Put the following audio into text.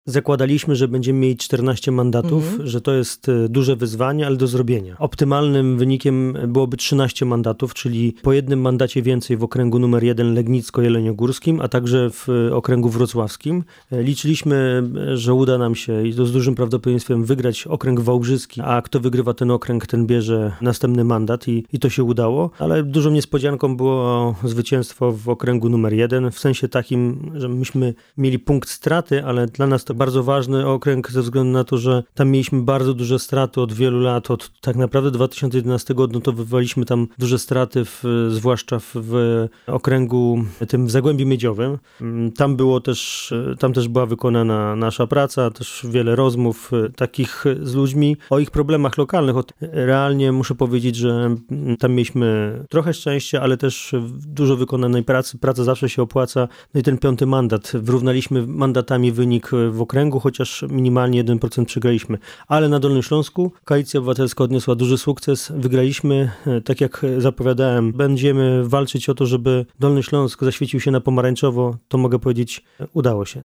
Zakładaliśmy, że będziemy mieli 14 mandatów, że to jest duże wyzwanie, ale do zrobienia. Optymalnym wynikiem byłoby 13 mandatów, czyli po jednym mandacie więcej w okręgu numer 1 Legnicko-Jeleniogórskim, a także w okręgu wrocławskim. Liczyliśmy, że uda nam się i to z dużym prawdopodobieństwem wygrać okręg wałbrzyski, a kto wygrywa ten okręg, ten bierze następny mandat i to się udało, ale dużą niespodzianką było zwycięstwo w okręgu numer 1, w sensie takim, że myśmy mieli punkt straty, ale dla nas to bardzo ważny okręg ze względu na to, że tam mieliśmy bardzo duże straty od wielu lat, od tak naprawdę 2011 odnotowywaliśmy tam duże straty, zwłaszcza w okręgu tym w Zagłębiu Miedziowym. Tam też była wykonana nasza praca, też wiele rozmów takich z ludźmi o ich problemach lokalnych. Realnie muszę powiedzieć, że tam mieliśmy trochę szczęścia, ale też dużo wykonanej pracy. Praca zawsze się opłaca. No i ten 5. mandat. Wyrównaliśmy mandatami wynik w okręgu, chociaż minimalnie 1% przegraliśmy. Ale na Dolnym Śląsku Koalicja Obywatelska odniosła duży sukces. Wygraliśmy, tak jak zapowiadałem, będziemy walczyć o to, żeby Dolny Śląsk zaświecił się na pomarańczowo. To mogę powiedzieć, udało się.